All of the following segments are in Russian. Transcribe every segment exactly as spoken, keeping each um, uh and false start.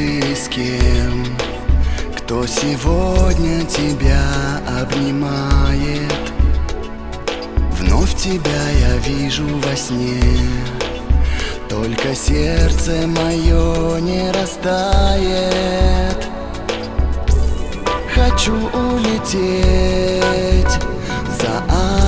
ты с кем? Кто сегодня тебя обнимает? Вновь тебя я вижу во сне, только сердце мое не растает. Хочу улететь за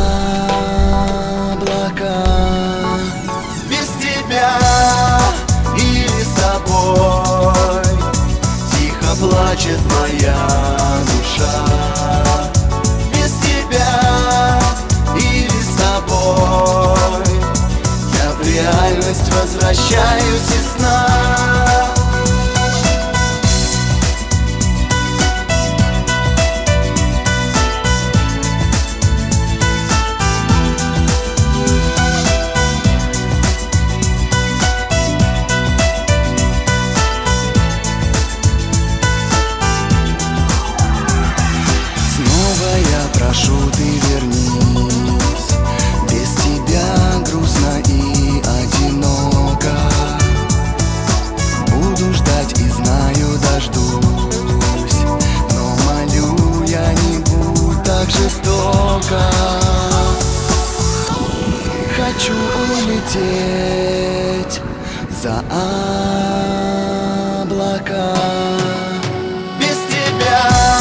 облака. Без тебя или с тобой тихо плачет моя душа. Без тебя или с тобой я в реальность возвращаюсь из сна. Я прошу, ты вернись. Без тебя грустно и одиноко. Буду ждать и знаю, дождусь. Но молю я, не будь так жестоко. Хочу улететь за облака. Без тебя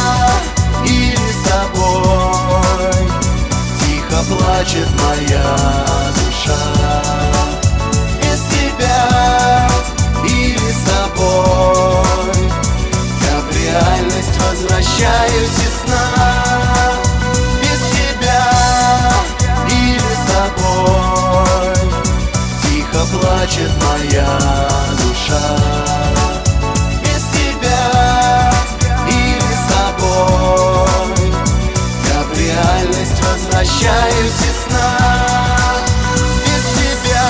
плачет моя душа. Без тебя или с тобой я в реальность возвращаюсь из сна. Без тебя или с тобой тихо плачет моя душа. Без тебя или с тобой я в реальность возвращаюсь из сна. Без тебя.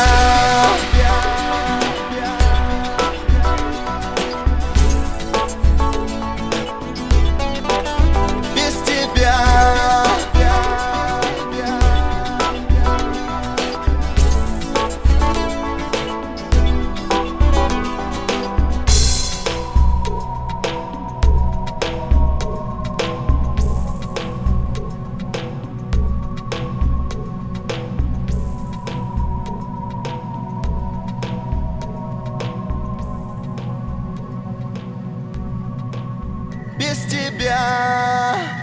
Без тебя. Без тебя.